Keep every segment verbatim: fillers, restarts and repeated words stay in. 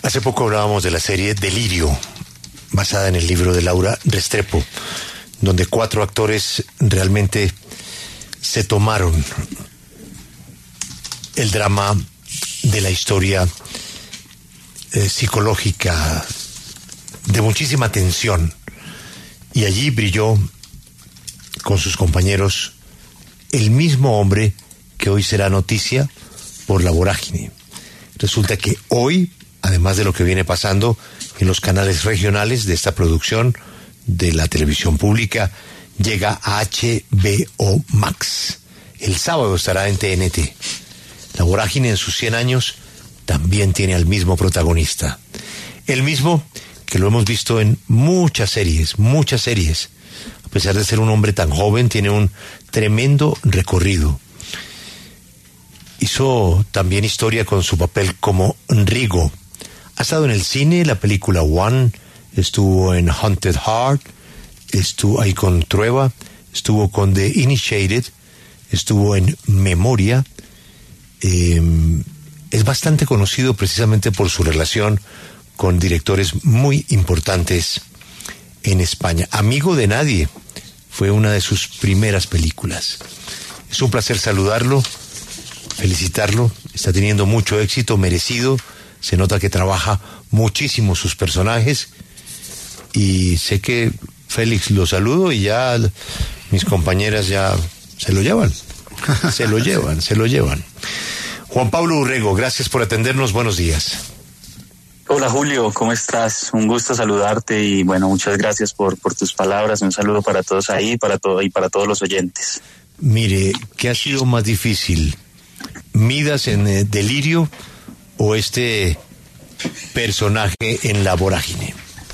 Hace poco hablábamos de la serie Delirio, basada en el libro de Laura Restrepo, donde cuatro actores realmente se tomaron el drama de la historia eh, psicológica de muchísima tensión, y allí brilló con sus compañeros el mismo hombre que hoy será noticia por La Vorágine. Resulta que hoy, además de lo que viene pasando en los canales regionales de esta producción de la televisión pública, llega a H B O Max. El sábado estará en T N T. La Vorágine en sus cien años también tiene al mismo protagonista. El mismo que lo hemos visto en muchas series, muchas series. A pesar de ser un hombre tan joven, tiene un tremendo recorrido. Hizo también historia con su papel como Rigo. Ha estado en el cine, la película One, estuvo en Haunted Heart, estuvo ahí con Trueba, estuvo con The Initiated, estuvo en Memoria. Eh, es bastante conocido precisamente por su relación con directores muy importantes en España. Amigo de Nadie fue una de sus primeras películas. Es un placer saludarlo, felicitarlo. Está teniendo mucho éxito, merecido. Se nota que trabaja muchísimo sus personajes. Y sé que, Félix, lo saludo y ya mis compañeras ya se lo llevan. Se lo llevan, se lo llevan. Juan Pablo Urrego, gracias por atendernos. Buenos días. Hola Julio, ¿cómo estás? Un gusto saludarte y bueno, muchas gracias por, por tus palabras. Un saludo para todos ahí para todo, y para todos los oyentes. Mire, ¿qué ha sido más difícil? ¿Midas en eh, Delirio o este personaje en La Vorágine?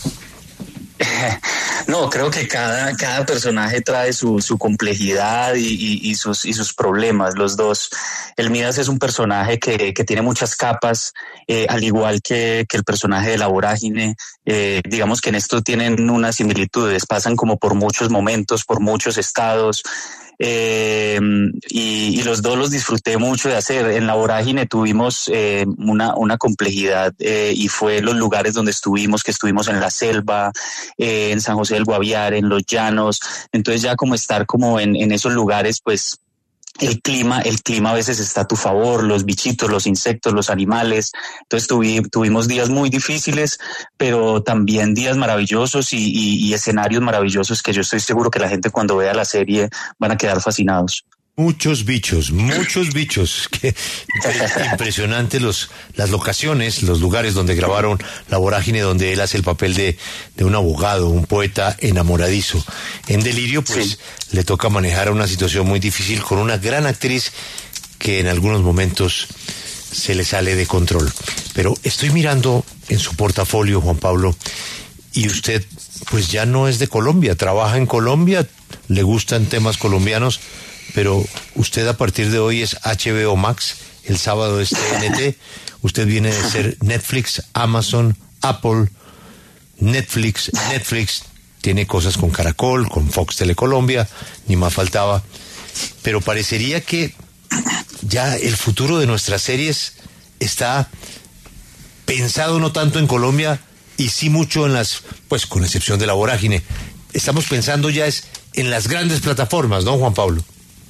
No, creo que cada, cada personaje trae su, su complejidad y, y, y, sus, y sus problemas, los dos. El Midas es un personaje que, que tiene muchas capas, eh, al igual que, que el personaje de La Vorágine. Eh, digamos que en esto tienen unas similitudes, pasan como por muchos momentos, por muchos estados. Eh, y, y los dos los disfruté mucho de hacer. En La Vorágine tuvimos eh, una, una complejidad eh, y fue los lugares donde estuvimos, que estuvimos en la selva, eh, en San José del Guaviare, en los llanos. Entonces ya como estar como en, en esos lugares, pues el clima, el clima a veces está a tu favor, los bichitos, los insectos, los animales. Entonces tuvi, tuvimos días muy difíciles, pero también días maravillosos y, y, y escenarios maravillosos que yo estoy seguro que la gente cuando vea la serie van a quedar fascinados. Muchos bichos, muchos bichos. Qué impresionante los, las locaciones, los lugares donde grabaron La Vorágine, donde él hace el papel de, de un abogado, un poeta enamoradizo. En Delirio, pues, sí, le toca manejar una situación muy difícil con una gran actriz que en algunos momentos se le sale de control. Pero estoy mirando en su portafolio, Juan Pablo, y usted, pues, ya no es de Colombia, trabaja en Colombia, le gustan temas colombianos, pero usted a partir de hoy es H B O Max, el sábado es T N T, usted viene de ser Netflix, Amazon, Apple, Netflix, Netflix, tiene cosas con Caracol, con Fox Telecolombia, ni más faltaba, pero parecería que ya el futuro de nuestras series está pensado no tanto en Colombia y sí mucho en las, pues con excepción de La Vorágine, estamos pensando ya es en las grandes plataformas, ¿no, Juan Pablo?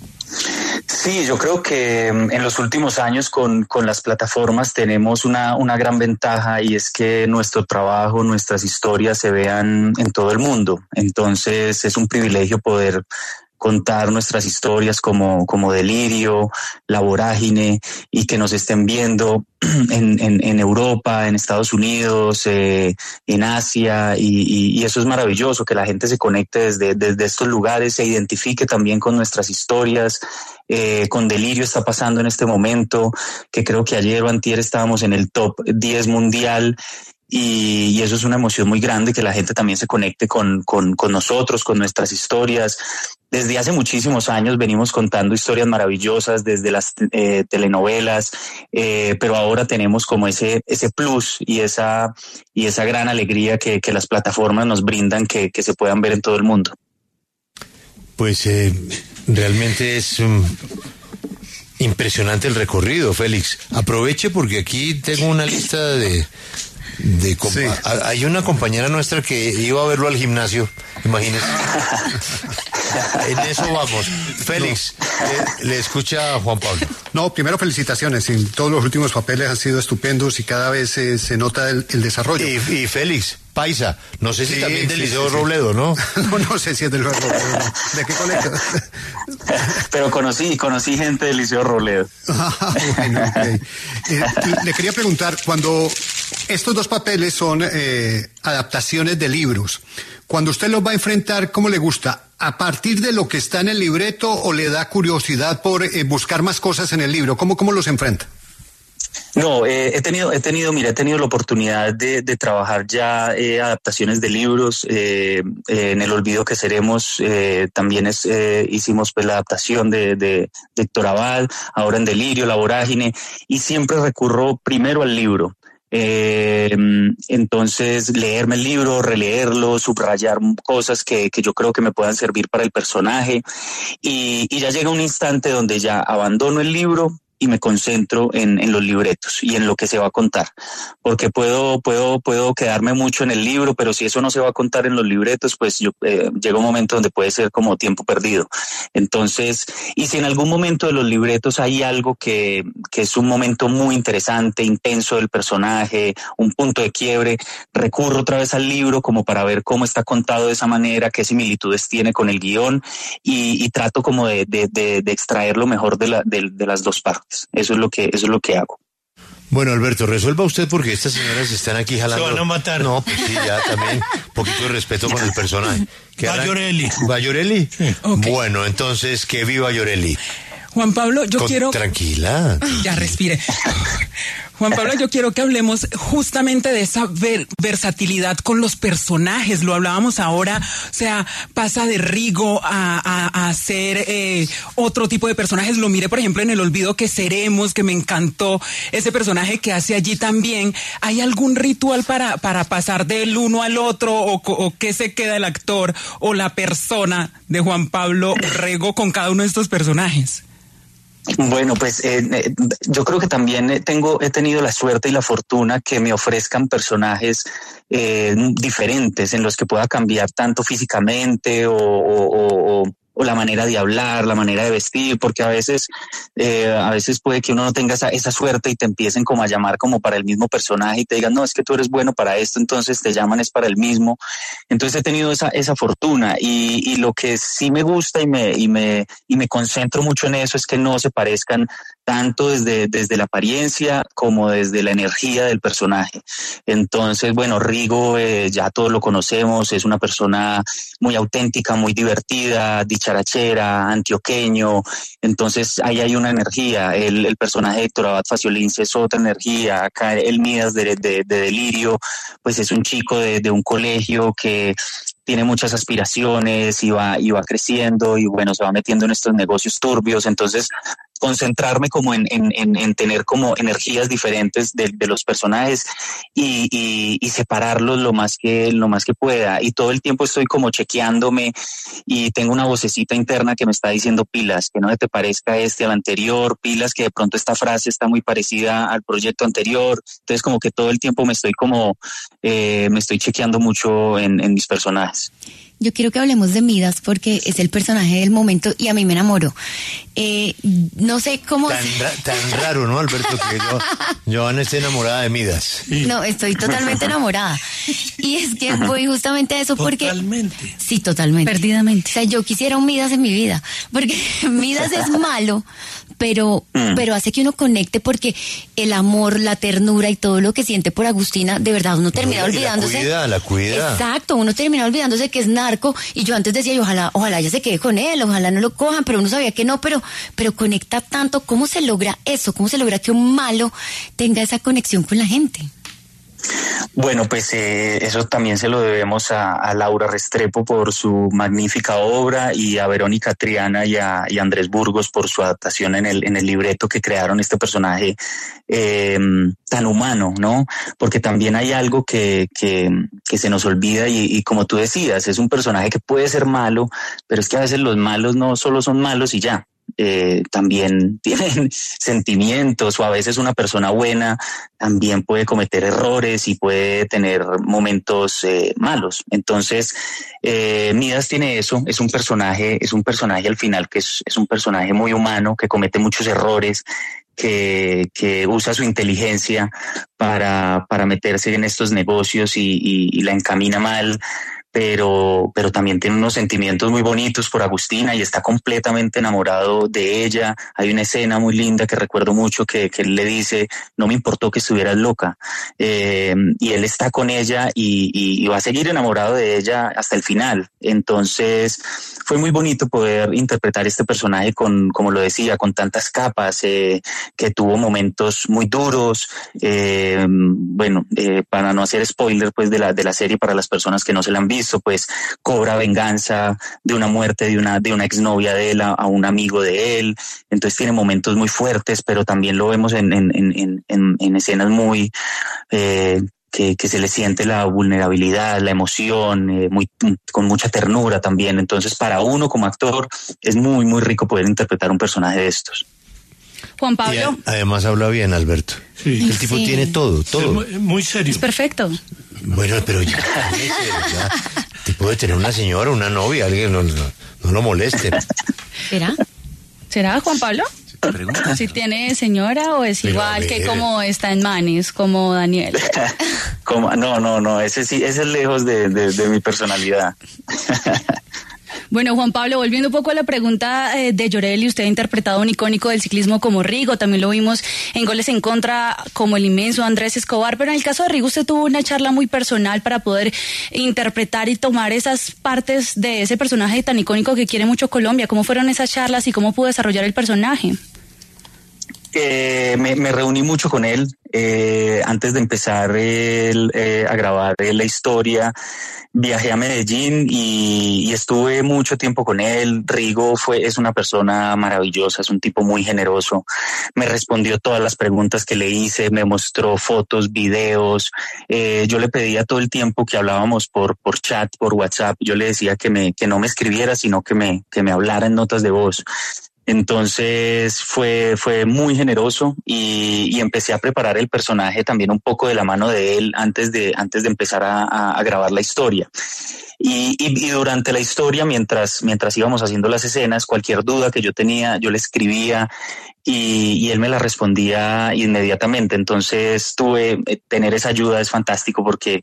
Sí, yo creo que en los últimos años con, con las plataformas tenemos una, una gran ventaja y es que nuestro trabajo, nuestras historias se vean en todo el mundo. Entonces es un privilegio poder contar nuestras historias como, como Delirio, La Vorágine y que nos estén viendo en, en, en Europa, en Estados Unidos, eh, en Asia y, y, y eso es maravilloso, que la gente se conecte desde, desde estos lugares, se identifique también con nuestras historias. Eh, con Delirio está pasando en este momento, que creo que ayer o antier estábamos en el top diez mundial. Y, y eso es una emoción muy grande, que la gente también se conecte con, con, con nosotros, con nuestras historias. Desde hace muchísimos años venimos contando historias maravillosas desde las eh, telenovelas, eh, pero ahora tenemos como ese ese plus y esa y esa gran alegría que, que las plataformas nos brindan, que, que se puedan ver en todo el mundo. Pues eh, realmente es um, impresionante el recorrido, Félix. Aproveche porque aquí tengo una lista de De compa- Sí. a- hay una compañera nuestra que iba a verlo al gimnasio, imagínese. En eso vamos. Félix, le, le escucha a Juan Pablo. No, primero felicitaciones. En todos los últimos papeles han sido estupendos y cada vez eh, se nota el, el desarrollo. Y, y Félix, paisa, no sé si Sí, también del sí, Liceo sí, sí. Robledo, ¿no? No, no sé si es del Robledo. No. ¿De qué colegio? Pero conocí, conocí gente del Liceo Robledo. Ah, bueno, ok. Eh, le quería preguntar, cuando estos dos papeles son eh, adaptaciones de libros, cuando usted los va a enfrentar, ¿cómo le gusta? ¿A partir de lo que está en el libreto o le da curiosidad por eh, buscar más cosas en el libro? ¿Cómo, cómo los enfrenta? No, eh, he tenido, he tenido, mira, he tenido la oportunidad de, de trabajar ya eh, adaptaciones de libros. Eh, eh, en El Olvido que Seremos eh, también es, eh, hicimos pues la adaptación de, de, de Héctor Abad, ahora en Delirio, La Vorágine, y siempre recurro primero al libro. Eh, entonces leerme el libro, releerlo, subrayar cosas que, que yo creo que me puedan servir para el personaje, y, y ya llega un instante donde ya abandono el libro y me concentro en, en los libretos y en lo que se va a contar, porque puedo, puedo, puedo quedarme mucho en el libro, pero si eso no se va a contar en los libretos, pues yo, eh, llega un momento donde puede ser como tiempo perdido. Entonces, y si en algún momento de los libretos hay algo que, que es un momento muy interesante, intenso del personaje, un punto de quiebre, recurro otra vez al libro como para ver cómo está contado de esa manera, qué similitudes tiene con el guión, y, y trato como de, de, de, de extraer lo mejor de, la, de, de las dos partes. Eso es lo que, eso es lo que hago. Bueno, Alberto, resuelva usted porque estas señoras están aquí jalando. Se van a matar. No, pues sí, ya también. Un poquito de respeto con el personaje. ¿Qué harán? Bayorelli. ¿Bayorelli? Sí. Ok. Bueno, entonces, que viva Bayorelli. Juan Pablo, yo Con- quiero... Tranquila. Ya respire. Juan Pablo, yo quiero que hablemos justamente de esa ver- versatilidad con los personajes. Lo hablábamos ahora, o sea, pasa de Rigo a, a, a hacer eh, otro tipo de personajes. Lo miré, por ejemplo, en El Olvido que Seremos, que me encantó ese personaje que hace allí también. ¿Hay algún ritual para, para pasar del uno al otro, o, o qué se queda el actor o la persona de Juan Pablo Rego con cada uno de estos personajes? Bueno, pues eh, eh, yo creo que también eh, tengo, he tenido la suerte y la fortuna que me ofrezcan personajes eh, diferentes en los que pueda cambiar tanto físicamente o, o, o, o la manera de hablar, la manera de vestir, porque a veces, eh, a veces puede que uno no tenga esa, esa suerte y te empiecen como a llamar como para el mismo personaje y te digan, no, es que tú eres bueno para esto, entonces te llaman es para el mismo. Entonces he tenido esa, esa fortuna, y, y lo que sí me gusta y me, y me, y me concentro mucho en eso es que no se parezcan tanto desde, desde la apariencia como desde la energía del personaje. Entonces, bueno, Rigo, eh, ya todos lo conocemos, es una persona muy auténtica, muy divertida, dicharachera, antioqueño, entonces ahí hay una energía. El, el personaje de Héctor Abad Faciolince es otra energía. Acá el Midas de, de, de Delirio, pues es un chico de, de un colegio que tiene muchas aspiraciones y va, y va creciendo y bueno, se va metiendo en estos negocios turbios. Entonces, concentrarme como en, en, en, en tener como energías diferentes de, de los personajes y, y, y separarlos lo más que lo más que pueda. Y todo el tiempo estoy como chequeándome y tengo una vocecita interna que me está diciendo pilas, que no se te parezca este al anterior, pilas que de pronto esta frase está muy parecida al proyecto anterior. Entonces como que todo el tiempo me estoy como, eh, me estoy chequeando mucho en, en mis personajes. Yo quiero que hablemos de Midas porque es el personaje del momento y a mí me enamoró. Eh, no sé cómo... Tan, ra- tan raro, ¿no, Alberto? Que yo, Joana esté enamorada de Midas. No, estoy totalmente enamorada. Y es que voy justamente a eso porque... Totalmente. Sí, totalmente. Perdidamente. O sea, yo quisiera un Midas en mi vida, porque Midas es malo, pero, pero hace que uno conecte porque el amor, la ternura y todo lo que siente por Agustina, de verdad uno termina No, y la olvidándose. cuida, la cuida. Exacto, uno termina olvidándose que es narco, y yo antes decía, y ojalá, ojalá ella se quede con él, ojalá no lo cojan, pero uno sabía que no, pero, pero conecta tanto. ¿Cómo se logra eso? ¿Cómo se logra que un malo tenga esa conexión con la gente? Bueno, pues eh, eso también se lo debemos a, a Laura Restrepo por su magnífica obra, y a Verónica Triana y a, y a Andrés Burgos por su adaptación en el, en el libreto, que crearon este personaje eh, tan humano, ¿no? Porque también hay algo que, que, que se nos olvida y, y como tú decías, es un personaje que puede ser malo, pero es que a veces los malos no solo son malos y ya. eh, también tienen sentimientos, o a veces una persona buena también puede cometer errores y puede tener momentos eh, malos. Entonces, eh, Midas tiene eso, es un personaje, es un personaje al final que es, es un personaje muy humano, que comete muchos errores, que, que usa su inteligencia para, para meterse en estos negocios y, y, y la encamina mal. Pero, pero también tiene unos sentimientos muy bonitos por Agustina y está completamente enamorado de ella. Hay una escena muy linda que recuerdo mucho que, que él le dice, no me importó que estuvieras loca. Eh, y él está con ella y, y, y va a seguir enamorado de ella hasta el final. Entonces fue muy bonito poder interpretar este personaje con, como lo decía, con tantas capas, eh, que tuvo momentos muy duros. Eh, bueno, eh, para no hacer spoiler pues de la, de la serie para las personas que no se la han visto, pues cobra venganza de una muerte de una de una exnovia de él a, a un amigo de él. Entonces tiene momentos muy fuertes, pero también lo vemos en en en en, en escenas muy eh, que, que se le siente la vulnerabilidad, la emoción, eh, muy con mucha ternura también. Entonces para uno como actor es muy muy rico poder interpretar un personaje de estos. Juan Pablo. Y a, además habla bien, Alberto. Sí. El tipo Sí. tiene todo, todo. Es muy, muy serio. Es perfecto. Bueno, pero ya, ya, te puede tener una señora, una novia, alguien no, no, no lo moleste. ¿Será? ¿Será, Juan Pablo? Pregunta. Si tiene señora o es Pero igual a que ver. como está en Manis, como Daniel. Como, no, no, no, ese sí, ese es lejos de, de, de mi personalidad. Bueno, Juan Pablo, volviendo un poco a la pregunta eh, de Llorelli, usted ha interpretado un icónico del ciclismo como Rigo, también lo vimos en Goles en Contra como el inmenso Andrés Escobar, pero en el caso de Rigo usted tuvo una charla muy personal para poder interpretar y tomar esas partes de ese personaje tan icónico que quiere mucho Colombia. ¿Cómo fueron esas charlas y cómo pudo desarrollar el personaje? Eh, me, me reuní mucho con él eh, antes de empezar el, eh, a grabar eh, la historia. Viajé a Medellín y, y estuve mucho tiempo con él. Rigo fue, es una persona maravillosa, es un tipo muy generoso. Me respondió todas las preguntas que le hice, me mostró fotos, videos. Eh, yo le pedía todo el tiempo que hablábamos por, por chat, por WhatsApp. Yo le decía que me, que no me escribiera, sino que me, que me hablara en notas de voz. Entonces fue, fue muy generoso y, y empecé a preparar el personaje también un poco de la mano de él antes de, antes de empezar a, a, a grabar la historia. Y, y, y durante la historia, mientras, mientras íbamos haciendo las escenas, cualquier duda que yo tenía, yo le escribía y, y él me la respondía inmediatamente. Entonces tuve, tener esa ayuda es fantástico porque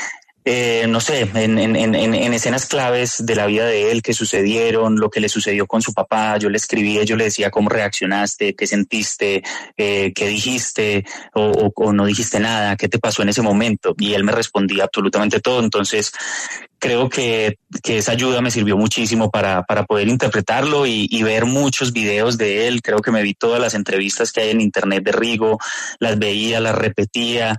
Eh, no sé, en, en, en, en escenas claves de la vida de él que sucedieron, lo que le sucedió con su papá, yo le escribía, yo le decía cómo reaccionaste, qué sentiste, eh, qué dijiste o, o, o no dijiste nada, qué te pasó en ese momento, y él me respondía absolutamente todo. Entonces creo que, que esa ayuda me sirvió muchísimo para, para poder interpretarlo y, y ver muchos videos de él. Creo que me vi todas las entrevistas que hay en internet de Rigo, las veía, las repetía,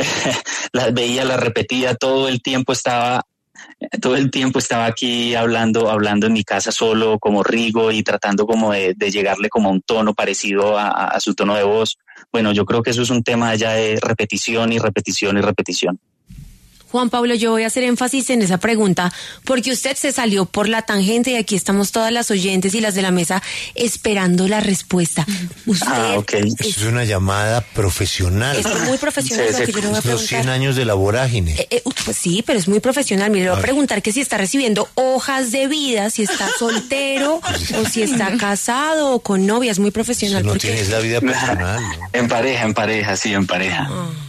las veía, las repetía, todo el tiempo estaba, todo el tiempo estaba aquí hablando, hablando en mi casa solo como Rigo y tratando como de, de llegarle como a un tono parecido a, a su tono de voz. Bueno, yo creo que eso es un tema ya de repetición y repetición y repetición. Juan Pablo, yo voy a hacer énfasis en esa pregunta porque usted se salió por la tangente y aquí estamos todas las oyentes y las de la mesa esperando la respuesta. Usted Ah, ok. Eso es una llamada profesional. es muy profesional Sí, lo sí, que yo le voy a Los cien preguntar. años de la vorágine. Eh, eh, pues sí, pero es muy profesional. Mire, le voy a preguntar que si está recibiendo hojas de vida, si está soltero o si está casado o con novia. Es muy profesional. Eso no porque tienes la vida personal, ¿no? En pareja, en pareja, sí, en pareja.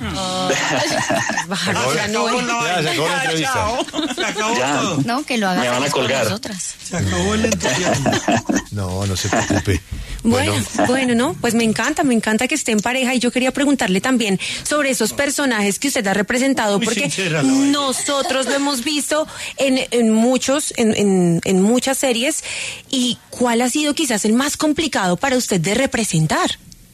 bajarnos la nube. Ya, se acabó la entrevista. Se acabó Ya. todo. No, que lo haga Me van a feliz con colgar. nosotras. Se acabó el entusiasmo. No, no se preocupe. Bueno, bueno, no, pues me encanta, me encanta que esté en pareja y yo quería preguntarle también sobre esos personajes que usted ha representado, Muy porque sincera la vaina. nosotros lo hemos visto en, en muchos, en, en, en muchas series. ¿Y cuál ha sido quizás el más complicado para usted de representar?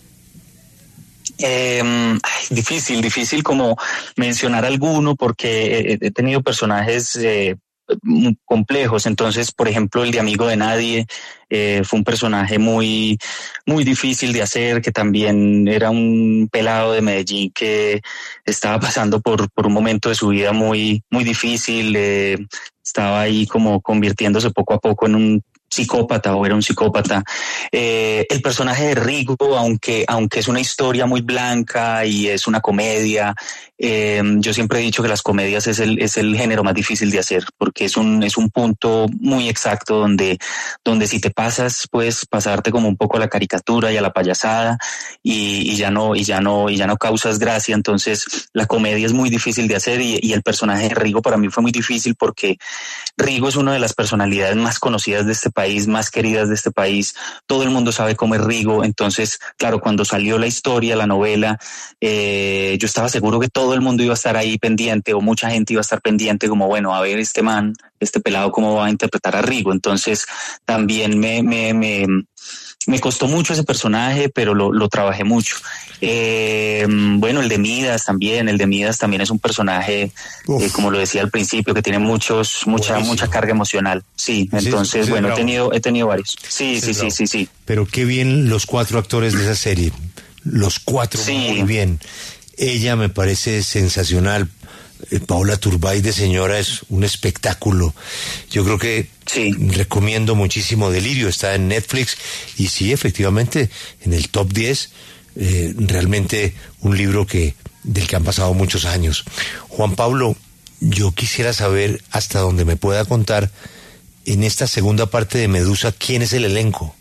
Eh, ay, difícil, difícil como mencionar alguno porque he, he tenido personajes eh, muy complejos. Entonces, por ejemplo, el de Amigo de Nadie eh, fue un personaje muy, muy difícil de hacer, que también era un pelado de Medellín que estaba pasando por, por un momento de su vida muy, muy difícil. Eh, estaba ahí como convirtiéndose poco a poco en un psicópata o era un psicópata. Eh, el personaje de Rigo, aunque, aunque es una historia muy blanca y es una comedia, eh, yo siempre he dicho que las comedias es el, es el género más difícil de hacer, porque es un, es un punto muy exacto donde, donde si te pasas, puedes pasarte como un poco a la caricatura y a la payasada y, y ya no, y ya no, y ya no causas gracia. Entonces la comedia es muy difícil de hacer y, y el personaje de Rigo para mí fue muy difícil porque Rigo es una de las personalidades más conocidas de este país, más queridas de este país. Todo el mundo sabe cómo es Rigo. Entonces, claro, cuando salió la historia, la novela, eh, yo estaba seguro que todo el mundo iba a estar ahí pendiente o mucha gente iba a estar pendiente como, bueno, a ver este man, este pelado, cómo va a interpretar a Rigo. Entonces, también me, me, me, me costó mucho ese personaje, pero lo, lo trabajé mucho. Eh, bueno, el de Midas también, el de Midas también es un personaje, eh, como lo decía al principio, que tiene muchos, mucha, Buenísimo. mucha carga emocional. Sí, entonces, sí, bueno, he tenido, he tenido varios. Sí, sí, sí, sí, sí. Pero qué bien los cuatro actores de esa serie. Los cuatro sí. muy bien. Ella me parece sensacional. Eh, Paola Turbay de señora es un espectáculo. Yo creo que sí. recomiendo muchísimo Delirio, está en Netflix y sí, efectivamente, en el top diez. Eh, realmente un libro que del que han pasado muchos años. Juan Pablo, yo quisiera saber hasta donde me pueda contar en esta segunda parte de Medusa, ¿quién es el elenco?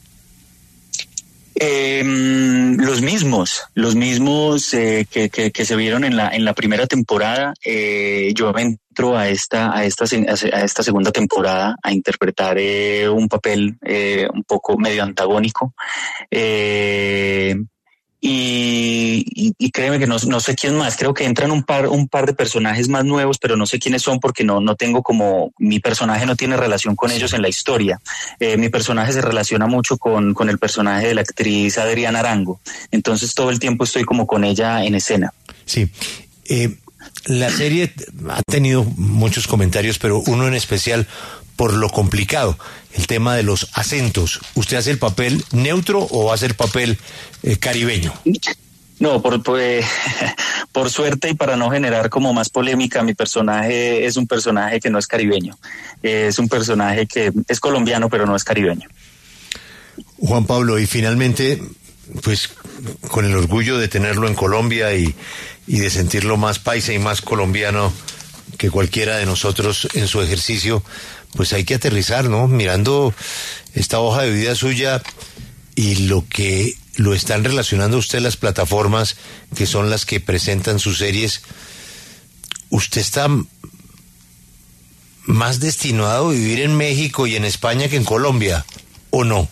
Eh, los mismos, los mismos eh, que, que, que se vieron en la en la primera temporada. Eh, yo entro a esta a esta a esta segunda temporada a interpretar eh, un papel eh, un poco medio antagónico. Eh, Y, y, y créeme que no, no sé quién más, creo que entran un par un par de personajes más nuevos, pero no sé quiénes son porque no no tengo como, mi personaje no tiene relación con ellos en la historia. Eh, mi personaje se relaciona mucho con, con el personaje de la actriz Adriana Arango, entonces todo el tiempo estoy como con ella en escena. Sí, eh, la serie ha tenido muchos comentarios, pero uno en especial por lo complicado, el tema de los acentos. ¿Usted hace el papel neutro o hace el papel eh, caribeño? No, por, por, eh, por suerte y para no generar como más polémica, mi personaje es un personaje que no es caribeño. Eh, es un personaje que es colombiano, pero no es caribeño. Juan Pablo, y finalmente, pues con el orgullo de tenerlo en Colombia y, y de sentirlo más paisa y más colombiano que cualquiera de nosotros en su ejercicio, pues hay que aterrizar, ¿no? Mirando esta hoja de vida suya y lo que lo están relacionando a usted las plataformas que son las que presentan sus series, ¿usted está más destinado a vivir en México y en España que en Colombia, o no?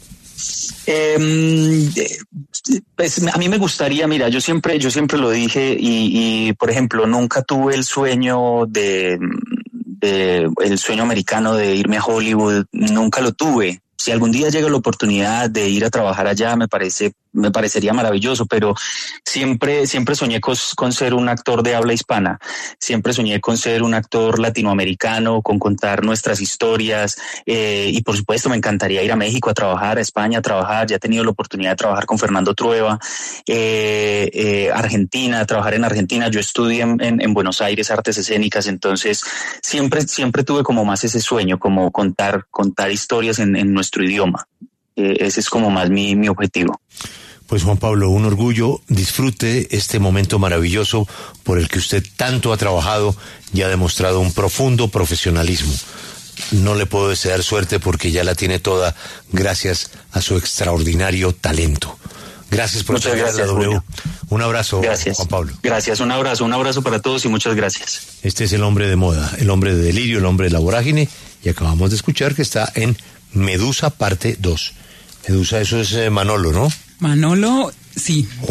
Eh, pues a mí me gustaría, mira, yo siempre, yo siempre lo dije y, y por ejemplo, nunca tuve el sueño de, de el sueño americano de irme a Hollywood, nunca lo tuve. Si algún día llega la oportunidad de ir a trabajar allá, me parece, me parecería maravilloso, pero siempre, siempre soñé con, con ser un actor de habla hispana. Siempre soñé con ser un actor latinoamericano, con contar nuestras historias, eh, y por supuesto me encantaría ir a México a trabajar, a España a trabajar. Ya he tenido la oportunidad de trabajar con Fernando Trueba, eh, eh, Argentina, trabajar en Argentina. Yo estudié en, en, en Buenos Aires artes escénicas, entonces siempre, siempre tuve como más ese sueño, como contar, contar historias en, en nuestro idioma. Eh, ese es como más mi, mi objetivo. Pues Juan Pablo, un orgullo, disfrute este momento maravilloso por el que usted tanto ha trabajado y ha demostrado un profundo profesionalismo. No le puedo desear suerte porque ya la tiene toda gracias a su extraordinario talento. Gracias por muchas gracias, la W. Julio. Un abrazo, gracias. Juan Pablo. Gracias, un abrazo, un abrazo para todos y muchas gracias. Este es el hombre de moda, el hombre de delirio, el hombre de la vorágine, y acabamos de escuchar que está en Medusa parte dos. Medusa, eso es eh, Manolo, ¿no? Manolo, sí.